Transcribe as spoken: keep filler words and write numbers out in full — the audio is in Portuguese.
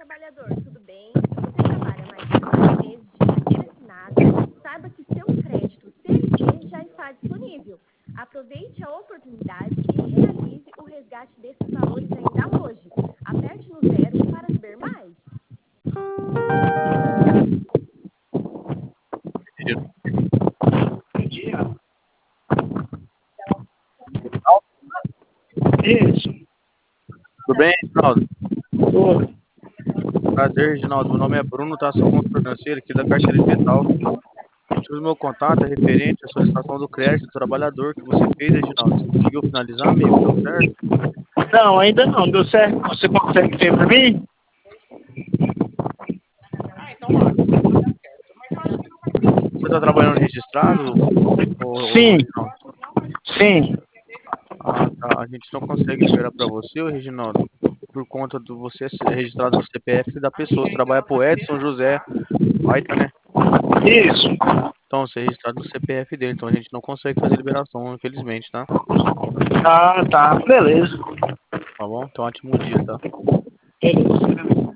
trabalhador, tudo bem? Se você trabalha mais de doze meses de carteira assinada, saiba que seu crédito C L T já está disponível. Aproveite a oportunidade e realize o resgate desses valores ainda hoje. Aperte no zero para saber mais. Isso. Tudo bem, Reginaldo? Oi. Prazer, Reginaldo. Meu nome é Bruno, tá? Sou consultor financeiro aqui da Caixa Digital. Tive o meu contato é referente à solicitação do crédito do trabalhador que você fez, Reginaldo. Você conseguiu finalizar, amigo? Deu certo? Não, ainda não. Deu certo? Você consegue ter para mim? Você está trabalhando registrado, ô, ô, Sim, Reginaldo? sim. Ah, tá. A gente não consegue liberar para você, ô, Reginaldo, por conta do você ser registrado no C P F da pessoa. Você trabalha pro Edson José Baita, né? Isso. Então, você é registrado no C P F dele. Então, a gente não consegue fazer liberação, infelizmente, tá? Ah, tá. Beleza. Tá bom? Então, ótimo dia, tá? Beleza.